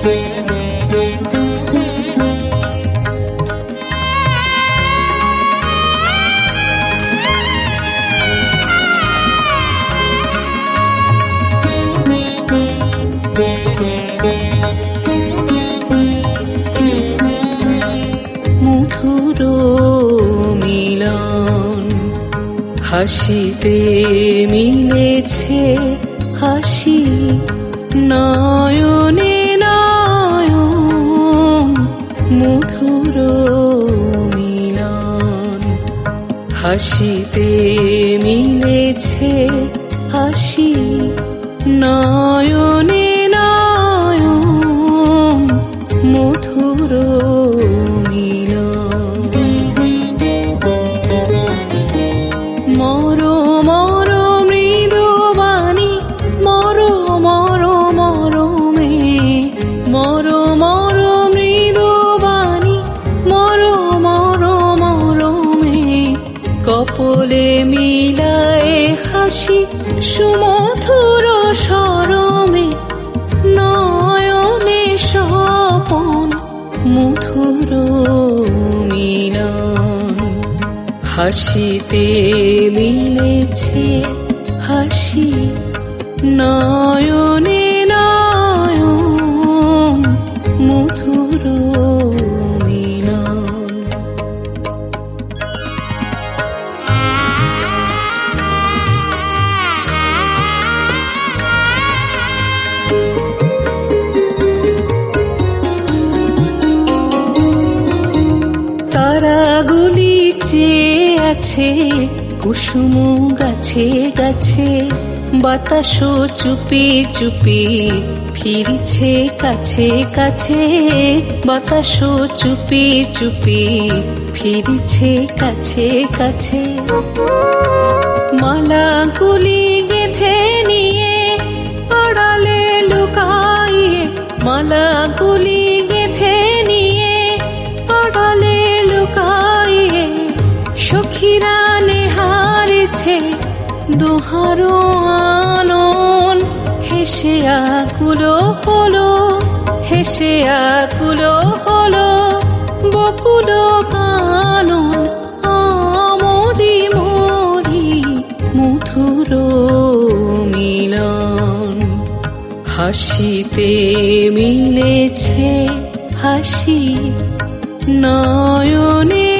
মধুর মিলন হাসিতে মিলেছে হাসি নয়নে নয়ন। মধুর মিলন হাসিতে মিলেছে হাসি নয়নে নয়ন। মধুর কপলে মিলায় হাসি সুমধুর স্বরমে নয়নে স্বপন। মধুর মিলন হাসিতে মিলেছে হাসি নয়নে নয়ন। মধুর তারাগুলি চেয়ে আছে কুসুম গাছে গাছে। বাতাস চুপি চুপি ফিরছে কাছে কাছে। বাতাস চুপি চুপি ফিরছে কাছে কাছে। মালাগুলি গেঁথে নিয়ে আড়ালে লুকাইয়ে। মালাগুলি গেঁথে নিয়ে আড়ালে লুকাইয়ে। সখীরা নেহারেছে দোহারো আনন। হেসে আকুলো হলো হেসে আকুলো হলো বকুল কানন। আমরি মরি মধুর মিলন হাসিতে মিলেছে হাসি নয়নে